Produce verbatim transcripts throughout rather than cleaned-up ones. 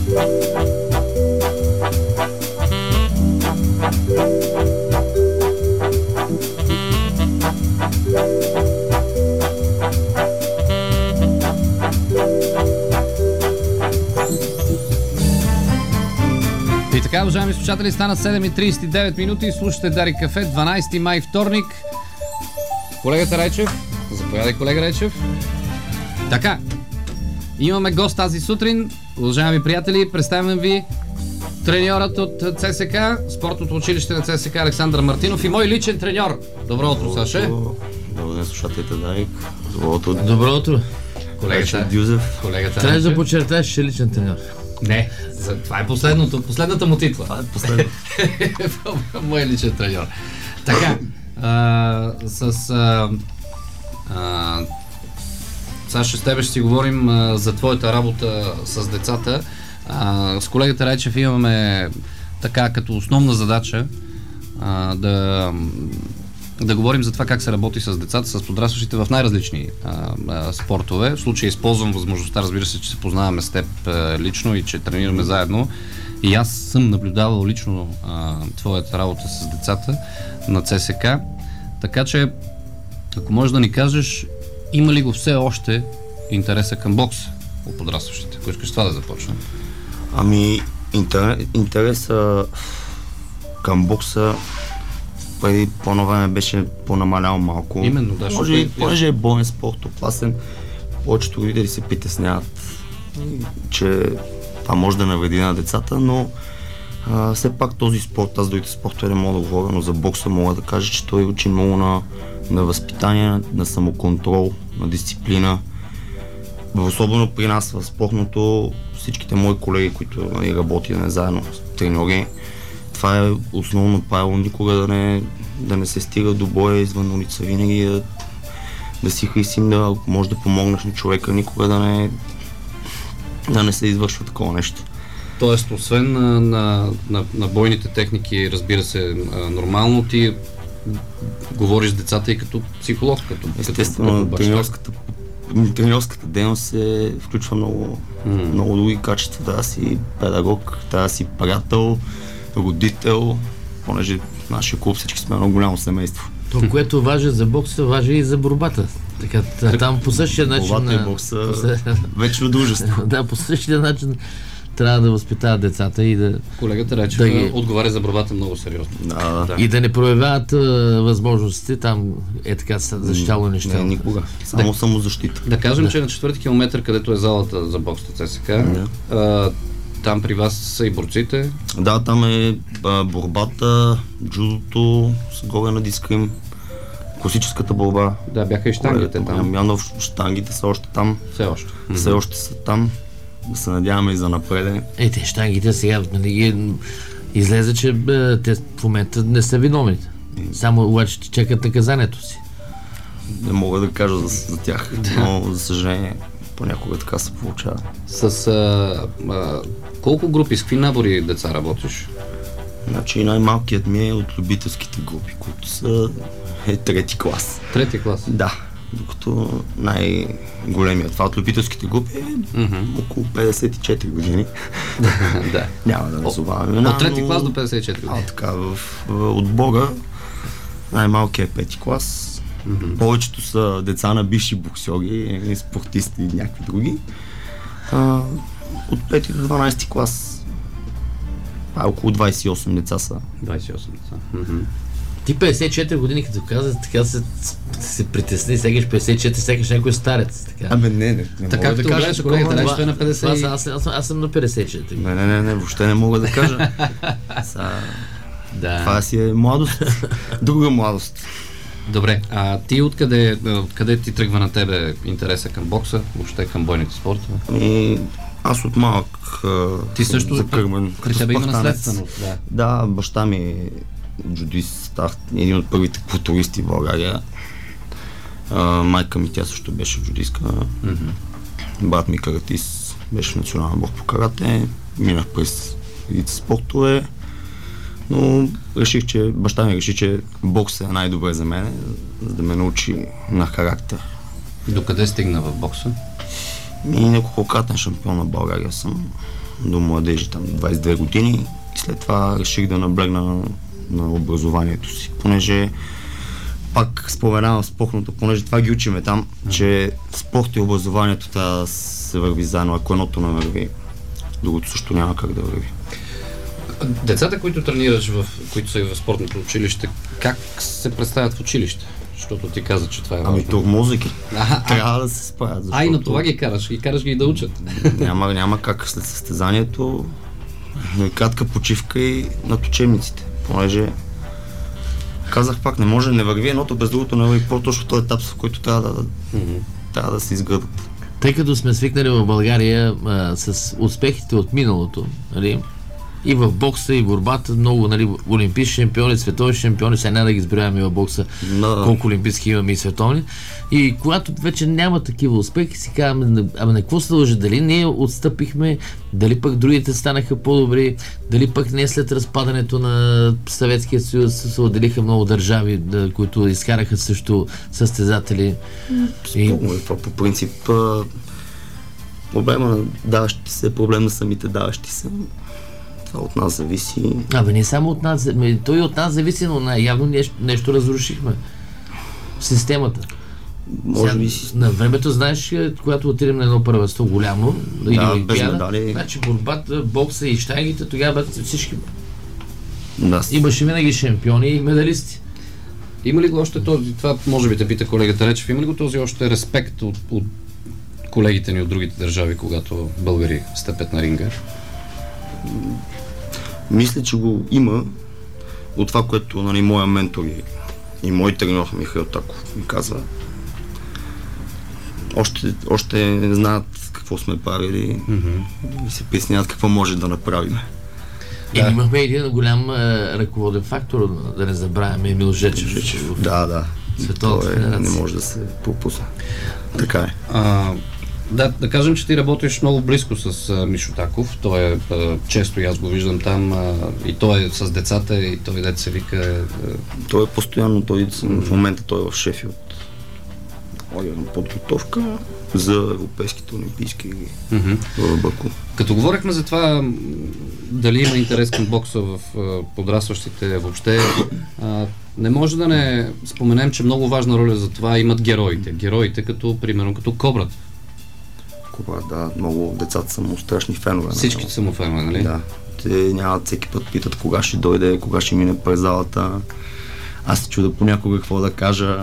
И така, уважаеми слушатели, стана седем и трийсет и девет минути и слушате Дарик Кафе, дванайсети май, вторник. Колегата Райчев, заповядай, колега Райчев. Така, имаме гост тази сутрин. Уважаеми приятели, представям ви треньорът от ЦСК, спортното училище на ЦСК Александър Мартинов и мой личен треньор. Добро утро, Саше. Добро ден, слушателите, Дарик. Добро утро. Добро утро. Колегата Дюзев. Колегата Трябва да подчертаеш, че е личен треньор. Не, за, това е последното, последната му титла. Това е последното. Мой личен треньор. Така, а, с... А, а, Саша, с тебе ще си говорим а, за твоята работа с децата. А, с колегата Райчев имаме така като основна задача а, да, да говорим за това как се работи с децата, с подрастващите в най-различни а, а, спортове. В случая използвам възможността, разбира се, че се познаваме с теб а, лично и че тренираме заедно. И аз съм наблюдавал лично а, твоята работа с децата на ЦСК. Така че, ако можеш да ни кажеш, има ли го все още интереса към бокса у подрастващите? Ако искаш това да започнем. Ами, интерес, интереса към бокса преди по-ново време беше по-намалял малко. Именно, да. Може и понеже е боен спорт, опасен, повечето родители се притесняват, че това може да навреди на децата, но а, все пак този спорт, аз другите спортове не мога да говоря, но за бокса мога да кажа, че той учи много на, на възпитание, на самоконтрол, на дисциплина. Особено при нас в спортното, всичките мои колеги, които нали, работим заедно с треньори, това е основно правило, никога да не, да не се стига до боя извън улица, винаги да, да си хрисим, да може да помогнеш на човека, никога да не, да не се извършва такова нещо. Тоест, освен на, на, на, на бойните техники, разбира се, нормално ти говориш с децата и като психолог, като естествено, като треньорската, треньорската дейност се включва много, mm. много други качества. Трябва да си педагог, трябва да си приятел, родител, понеже в нашия клуб всички сме много голямо семейство. То, което важи за бокса, важи и за борбата. Така, там по същия начин... Борбата и бокса вечно дружество. Да, по същия начин трябва да възпитават децата и да... Колегата Райчев да ги... отговаря за борбата много сериозно. Да, да. И да не проявяват а, възможностите, там е така защитало неща. Не, никога. Само да, самозащита. Да кажем, да. че на четвърти километър, където е залата за боксата ЦСК, да. а, там при вас са и борците? Да, там е а, борбата, джудото, с горе на дискрим, класическата борба. Да, бяха и щангите там. Янов, щангите са още там. Все още. Все още са там. Да се надяваме и за напреде. Е, те щангите сега нали, излезе, че бе, те в момента не са виновни. Само обаче чекат наказанието си. Не мога да кажа за, за тях, но за съжаление понякога така се получава. С а, а, колко групи, с какви набори деца работиш? Значи най-малкият ми е от любителските групи, които са е трети клас. Трети клас? Да. Докато най-големият това от любителските групи е mm-hmm. около петдесет и четири години. Да. Няма да назоваваме. От трети клас до петдесет и четири години. А, така, в, в отбора най-малкият е пети клас. Mm-hmm. Повечето са деца на бивши боксьори, спортисти и някакви други. А, от пети до дванайсети клас а, около двайсет и осем деца са. двайсет и осем деца. Mm-hmm. Ти петдесет и четири години, като каза, така се, се притесни, сегаш петдесет и четири, сегаш някой старец. Така. Ами не, не, не така, мога да кажа, че колегата Райчев е на петдесет. Аз, аз, аз, аз съм на петдесет и четири. Не, не, не, не, въобще не мога да кажа. Са... Да. Това си е младост, друга младост. Добре, а ти откъде, откъде ти тръгва на тебе интереса към бокса, въобще към бойните спортове? Ами, аз от малък ти също закърмен, при тебе има наследствено. Да. Да, баща ми е джудист, един от първите културисти в България. А, майка ми, тя също беше джудистка. Mm-hmm. Брат ми каратист, беше национален бог по карате. Минах през редица спортове. Но реших, че баща ми реши, че бокс е най-добре за мен, за да ме научи на характер. Докъде стигна в бокса? И неколкократен шампион на България съм. до младежи, там двайсет и две години и след това реших да наблегна на, на образованието си, понеже пак споменавам спортното, понеже това ги учиме там, mm-hmm. че спорт и образованието трябва да се върви заедно, ако едното не върви, другото също няма как да върви. Децата, които тренираш, в, които са и в спортното училище, как се представят в училище? Защото ти каза, че това е важно. Ами тормозики. Трябва да се справят. Защото... А и на това ги караш, ги караш ги и да учат. Няма, няма как след състезанието, но и кратка почивка и над учебниците, понеже казах пак, не може, не върви едното без другото, не върви по-точно този етап, в който трябва да, mm-hmm. трябва да се изградат. Тъй като сме свикнали в България а, с успехите от миналото, нали? И в бокса, и в борбата, много, нали, олимпийски шампиони, световни шампиони, сега няма да ги изброяваме в бокса, no. колко олимпийски имаме и световни. И когато вече няма такива успехи, си казваме, ама на какво се дължи? Дали ние отстъпихме, дали пък другите станаха по-добри, дали пък не след разпадането на Съветския съюз се отделиха много държави, да, които изкараха също състезатели. И... Това по принцип проблема на даващите се, проблем на самите даващи се. Това от нас зависи. Абе, не само от нас, той от нас зависи, но явно нещо, нещо разрушихме. Системата. Може би си... На времето, знаеш, когато отидем на едно първенство голямо, да, или олимпиада, значи борбата, бокса и щангите, тогава бяха всички. Да. Имаше винаги шампиони и медалисти. Има ли го още този, това може би те пита колегата Речев, има ли го този още респект от, от колегите ни от другите държави, когато българи стъпят на ринга? Мисля, че го има от това, което, нали, моя ментор и, и мой треньор Михаил Таков ми казва. Още, още не знаят какво сме правили mm-hmm. и се притесняват какво може да направим. И да. Имахме един голям е, ръководен фактор, да не забравяме, Емил Жечев. Жечев. Да, да. Той е, не може да се пропусне. Така е. А, да, да кажем, че ти работиш много близко с а, Мишо Таков. Той е а, често и аз го виждам там а, и той е с децата и той дете се вика... А... Той е постоянно, той в момента той е в Шефилд. Подготовка за европейските олимпийски игри mm-hmm. в Баку. Като говорихме за това дали има интерес към бокса в подрастващите въобще, а, не може да не споменем, че много важна роля за това имат героите. Героите като, примерно, като Кобрата. Кобра, да, много децата са му страшни фенове. Всичките са му фенове, нали? Да. Те нямат всеки път питат кога ще дойде, кога ще мине през залата. Аз се чуда понякога какво да кажа.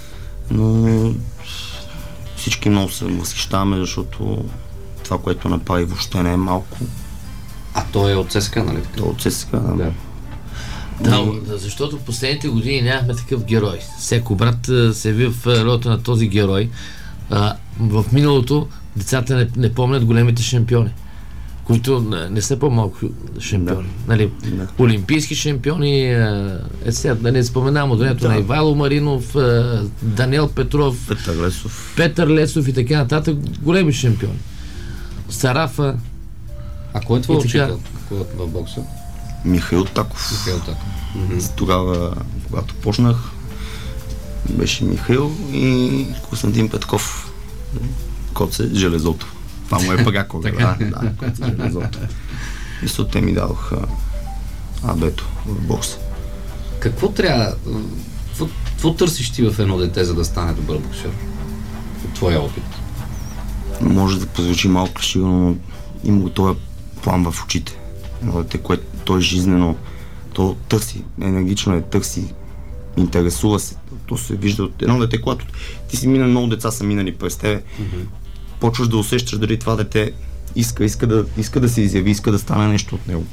Но всички много се възхищаваме, защото това, което направи, въобще не е малко. А той е от ЦСКА, нали? Той е от ЦСКА, да. Да. Да, защото в последните години нямахме такъв герой. Всеки брат се яви в ролята на този герой. А, в миналото децата не, не помнят големите шампиони, които не са по-малко шампиони. Да. Нали, да. Олимпийски шампиони, е сега да не споменавам от времето да. на Ивайло Маринов, Даниел Петров, Петър Лесов. Петър Лесов и така нататък, големи шампиони. Сарафа. А кой е твой учител в бокса? Михаил Таков. Михаил Таков. Mm-hmm. Тогава, когато почнах, беше Михаил и Константин Петков. Коце Железото. Това му е прякора, да, да, Коце Железото. И след те ми дадоха абето в бокса. Какво трябва, какво, какво търсиш ти в едно дете, за да стане добър боксер? От твоя опит? Може да позвучи малко клишиво, но има го този план в очите. Едно дете, което той е жизнено, то търси, енергично е, търси, интересува се. То се вижда от едно дете, когато ти си мина, много деца са минали през тебе, mm-hmm. почваш да усещаш дали това дете иска, иска да, иска да се изяви, иска да стане нещо от него.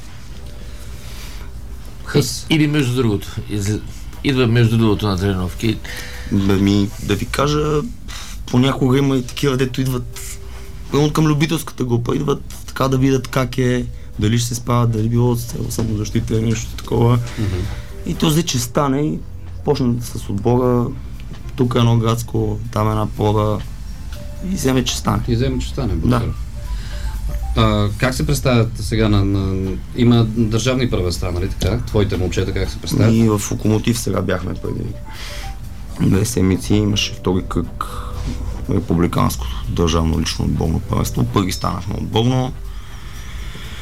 Хъс. Или между другото. Идва между другото на тренировки. Да, ми, да ви кажа, понякога има и такива, дето идват към любителската група, идват така да видят как е, дали ще се справят, дали било с цел самозащита или нещо такова. Mm-hmm. И то взе, че стане и почна с отбора, тук е едно градско, там е една проба и вземе, че стане. И вземе, че стане, да. А, как се представят сега на, на... Има държавни първенства, нали така? Твоите момчета как се представят? И в Локомотив сега бяхме преди две седмици, имаше втори кръг републиканското държавно лично отборно първенство. Първи станахме отборно.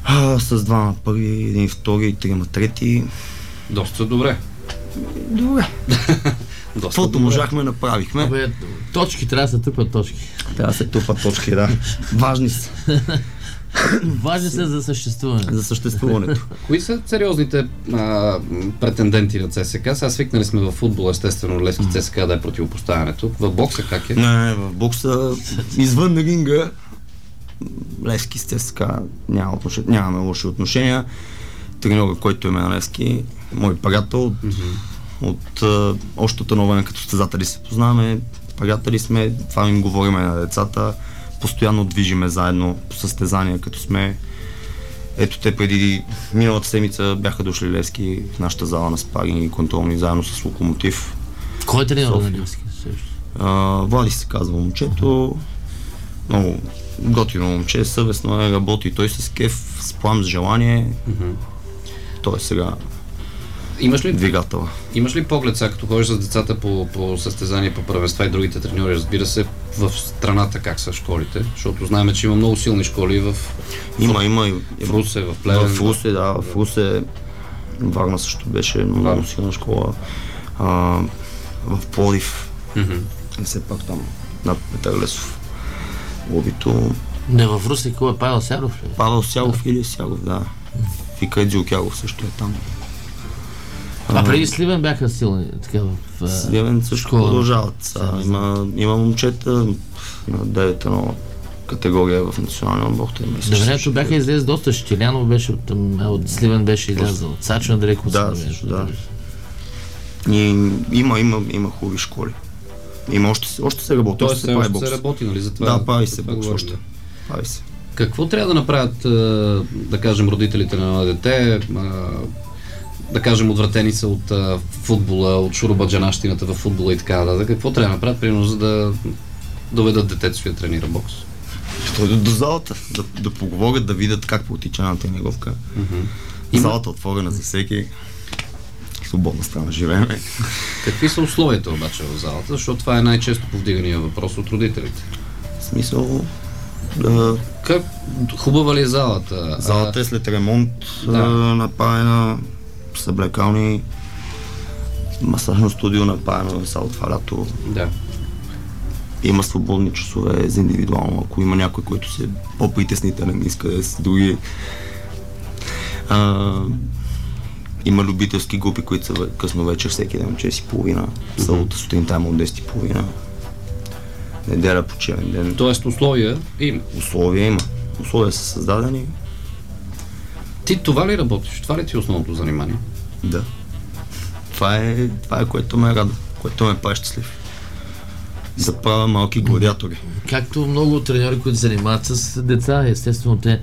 А, с двама първи, един втори и трима трети. Доста добре. Добре. Доста Каквото добре. можахме, направихме. Абе, точки, трябва да се тъпат точки. Трябва да се тупат точки, да. Важни са Важни са за съществуване. за съществуването. Кои са сериозните а, претенденти на ЦСКА? Сега свикнали сме в футбола, естествено, Левски ЦСКА да е противопоставянето. В бокса как е? Не, в бокса, извън ринга, Левски с ЦСКА няма отнош... нямаме лоши отношения. Треньора, който е на Левски, мой приятел, от, mm-hmm. от а, още от новина като състезатели се познаваме, приятели сме, това им говориме на децата, постоянно движиме заедно по състезания, като сме. Ето те преди миналата седмица бяха дошли Левски в нашата зала на спаринги и контролни, заедно с Локомотив. Кой е треньор София. на Левски? А, Влади се казва момчето, много готино момче, съвестно е, работи той с кеф, с плам, с желание. Mm-hmm. Той е сега Имаш ли, двигател. имаш ли поглед сега, като ходиш с децата по, по състезания, по първенства и другите треньори, разбира се, в страната как са школите? Защото знаем, че има много силни школи в, Има, има и в Русе, в Плевен. в Русе, да, в Русе, Варна също беше много Варна. силна школа. А, в Пловдив, Mm-hmm. и все пак там, над Петър Лесов. Лобито. Не, в Руси, кой е Павел Сяров ли? Павел Сялов или Сялов, да. Фика Дзюкялов също е там. А преди Сливен бяха силни, така в а, Сливен също школа. продължават. Са, има, има момчета на девет едно категория в националния отбор. На времето бяха излезли доста. Щилянов беше от, там, а от Сливен беше излязъл. От Сачо Андрейко. Да, също, да. И, има, има, има хубави школи. Има още, още се работи, Тоест, още се все прави още бокс. се работи, нали? За това, Да, прави за се това бокс говорим, още. да. Прави се. Какво трябва да направят, а, да кажем, родителите на дете, а, да кажем, отвратени са от а, футбола, от шуробаджанащината в футбола и така нататък? Какво трябва да направят, примерно, за да доведат детето си да тренира бокс? Ще дойдат до залата, да, да поговорят, да видят как протича една тренировка. Mm-hmm. Има... Залата е отворена за всеки. Свободна страна живееме. Какви са условията обаче в залата? Защото това е най-често повдигания въпрос от родителите. В смисъл, да, Как хубава ли е залата? залата е след ремонт, Да. да. направена, съблекални, масажно студио направено в салата това лято. Да. Има свободни часове за индивидуално, ако има някой, който се по-притеснителен, иска да е с други. А, има любителски групи, които са късно вечер, всеки ден, шест и половина, събота сутринта има от десет и половина. Неделя почивен ден. Тоест условия има. Условия има. Условия са създадени. Ти това ли работиш? Това ли ти е основното занимание? Да. Това е, това е което ме радва, което ме прави щастлив. Да правя малки гладиатори. Както много треньори, които занимават с деца, естествено те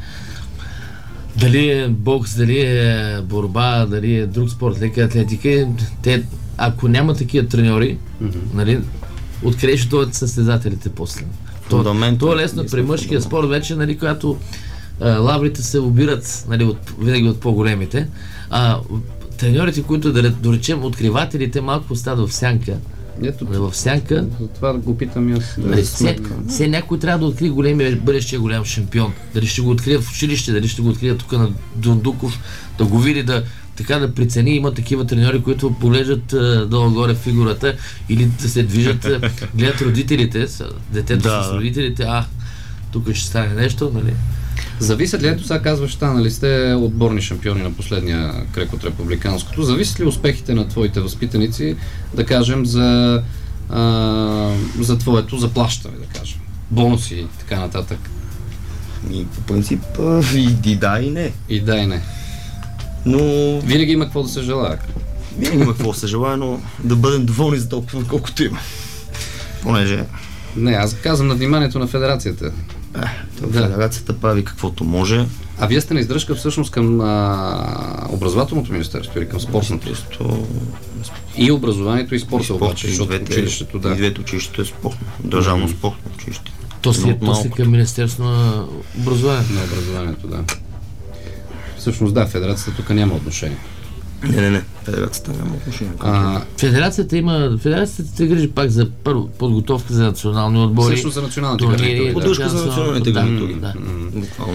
дали е бокс, дали е борба, дали е друг спорт, лека атлетика, те, ако няма такива треньори, Mm-hmm. нали, откъде ще дойдат състезателите после? То, Фундамент. то е лесно при мъжкия спорт вече, нали, когато а, лаврите се обират, нали, от, винаги от по-големите, а треньорите, които да доречем откривателите, малко остават в сянка. Ето, В сянка. това го питам и аз. Нали, все, все някой трябва да открие големия, бъдещия голям шампион. Дали ще го открият в училище, дали ще го открият тук на Дундуков, да го види, да така да прецени. Има такива треньори, които поглеждат а, долу-горе фигурата или да се движат, а, гледат родителите, с, детето Да. с родителите, а, тук ще стане нещо, нали? Зависят ли, ето сега казваш, станали сте отборни шампиони на последния кръг от републиканското, зависят ли успехите на твоите възпитаници, да кажем, за, а, за твоето заплащане, да кажем, бонуси и така нататък? И по принцип а, и, и да, и не. И да, и не. Но Винаги има какво да се желая. винаги има какво да се желая, но да бъдем доволни за толкова, колкото има. Понеже Не, аз казвам на вниманието на федерацията. е, федерацията прави каквото може. А вие сте на издръжка всъщност към а, образователното министерство или към спортното? Просто И образованието и спорта обаче, и защото двете, училището, да. и двете училището е спортно. Държавно Мгм. спортно училище. То си, От то си малкото. към Министерство на образование. На образованието, да. Всъщност да, федерацията тук няма отношение. Не, не, не. Федерацията няма отношение. А, Федерацията има, федерацията се грижи пак за първо подготовка за национални отбори. всъщност за националните турнири, гарнитури, да. Поддръжка за националните Да, гарнитури. да. Буквално.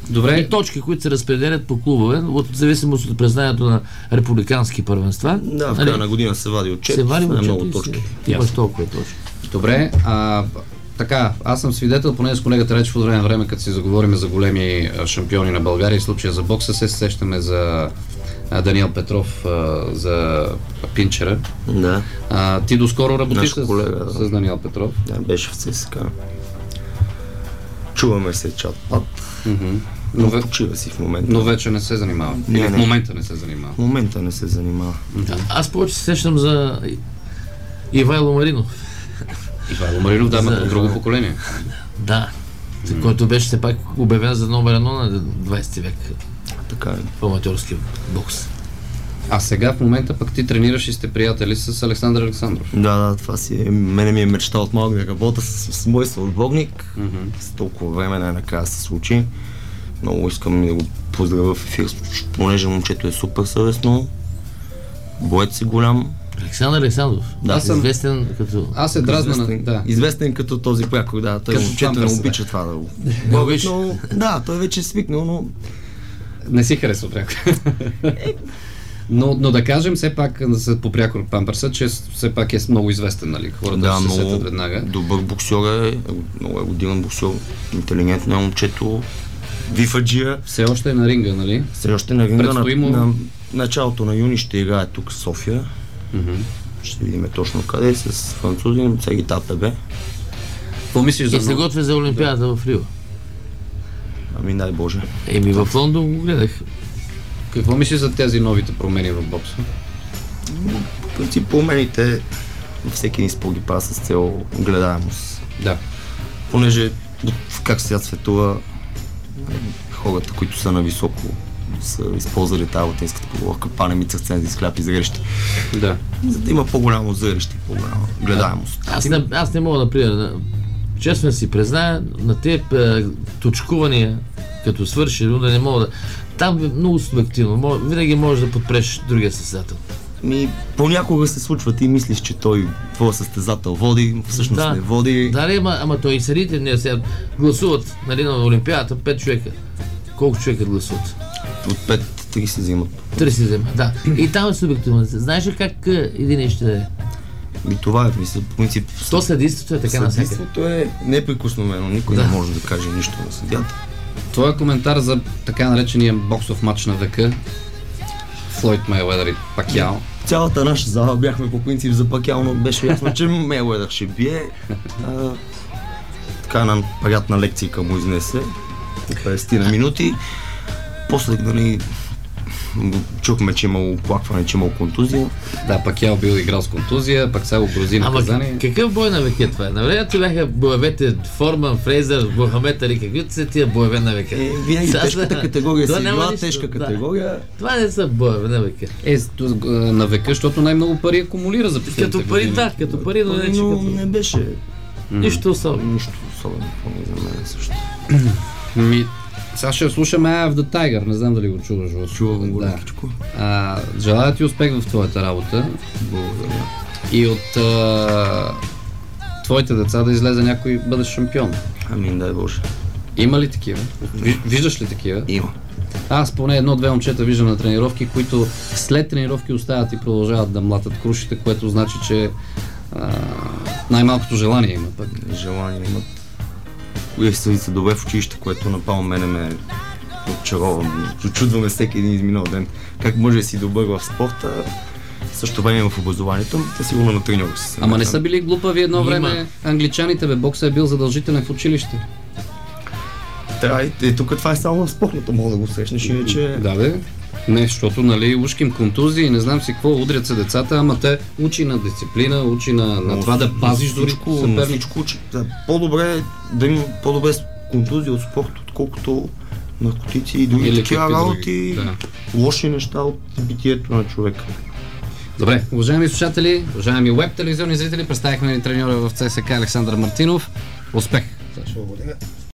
Добре. И точки, които се разпределят по клубове, от зависимост от признанието на републикански първенства. Да, в края на година се вади отчет. Се вади отчет много и точки. Ти имаш толкова точки. Добре, а, така, аз съм свидетел, поне с колегата Речев от време на време, като си заговорим за големи шампиони на България и случая за бокса, се сещаме за а, Даниел Петров, а, за Пинчера. Да. А, ти доскоро работиш с, колега, да. с Даниел Петров. Да, беше в ЦСКА. Чуваме се чат-пат. Mm-hmm. Но, Но, ве... почива си в момента. но вече не се занимава. Не, Или не. в момента не се занимава. В момента не се занимава. Да. Аз повече се сещам за Ивайло Маринов. Ивайло Маринов, да, За- от друго поколение. Да. Mm. Който беше все пак обявен за номер едно на двайсети век Така е. в аматьорския бокс. А сега в момента пък ти тренираш и сте приятели с Александър Александров. Да, да, това си е. Мене ми е мечта от малък да работя с, с мой съотборник. Mm-hmm. С толкова време най-накрая се случи. Много искам да го поздравя в ефир, понеже момчето е супер съвестно. Боец е голям. Александър Александров. Да, Аз съм- известен като... Аз се дразна на... Известен, Да. известен като този прякор, да. Той Като момчето не памперса, обича това да го. Не обича. Но, да, той вече е свикнал, но Не си харесва пряко. но, но да кажем все пак за- по прякор Памперса, че все пак е много известен, нали? Хората да, ще се много сетят веднага. добър боксер е, много е годинен боксер, интелигентно е момчето, вифаджия. Все още е на ринга, нали? Все още на ринга на, Предстои му- на началото на юни ще играе тук в София. Мгм. Ще видим точно къде, с французи, Сегита АПБ. Какво мислиш И се за... готви за Олимпиада в Рио. Ами дай Боже. Еми в Лондон го гледах. Какво мислиш за тези новите промени в бокса? По принцип промените всеки един спорт ги правя с цел гледаемост. Да. Понеже в как сега светува хората, които са на високо, са използвали тази латинската поговорка панемица в цензи с хляб и зрелище. Да. За да има по-голямо зрелище и по-голяма гледаемост. Аз не, аз не мога, например, на, честно да си призная, на тези е, точкувания, като свърши, но да не мога да... Там е много субективно. Мож, винаги можеш да подпреш другия състезател. Ми, понякога се случва, ти мислиш, че той, твой състезател води, всъщност Да. не води. Да, ама, ама той и съдите не сега гласуват, нали, на Олимпиадата, пет човека. Колко човека гласуват? От пет три се взимат. Три си взема, да. И там е субективно. Знаеш ли как е, един ще е? И това е, мисля, по принцип. То съдийството е така навсякъде. Съдийството е неприкосновено, никой Да. не може да каже нищо на съдията. Твоя коментар за така наречения боксов матч на века, Флойд Мейуедър и Пакяо. Цялата наша зала бяхме по принцип за Пакяо, но беше ясно, че Мейуедър ще бие. А, така една приятна лекция му изнесе по петдесет на минути. После, нали, чухме, че имало оплакване, че имало контузия. Да, Пакяо бил играл с контузия, пак сега го грози Ама наказание. какъв бой на века е това? На времето бяха боевете Форман, Фрейзър, Мохамед Али, каквито са тия боеве на века. Е, винаги Сега тежката са- категория това си няма била, нищо, тежка да. категория. Това не са боеве на века. Е, с- т- на века, защото най-много пари акумулира за последните Като пари, години. да, като пари, но не че Но като... не беше Нищо особено. нищо особено, поне за мен също. Ми, сега ще слушаме Eye of the Tiger, не знам дали го чуваш. Васо. Чувам го Да. лекичко. А, желая ти успех в твоята работа Благодаря. и от а, твоите деца да излезе някой бъдещ шампион. Амин, дай Боже. Има ли такива? Ви- Виждаш ли такива? Има. Аз поне едно-две момчета виждам на тренировки, които след тренировки остават и продължават да млатят крушите, което значи, че а, най-малкото желание има пък. Желание имат. Кои са са добре в училище, което напълно мене ме очаровам. Очудваме всеки един изминал ден. Как може да си добър в спорта, също време в образованието, те сигурно на треньор си. Ама не са били глупави едно Има. време англичаните, бе, бокса е бил задължителен в училище. Да, и, и тук това е само в спортното, мога да го срещнеш, иначе... Да, бе. Не, защото, нали, ушким контузии, не знам си какво, удрят се децата, ама те учи на дисциплина, учи на, на Но това да с- пазиш на дори всичко, на съперник. всичко, че да, по-добре е да има по-добре с контузия от спорт, отколкото наркотици и други Или такива какви други, работи, да. лоши неща от битието на човека. Добре, уважаеми слушатели, уважаеми веб телевизионни зрители, представихме ни треньора в ЦСКА Александър Мартинов. Успех! Благодаря.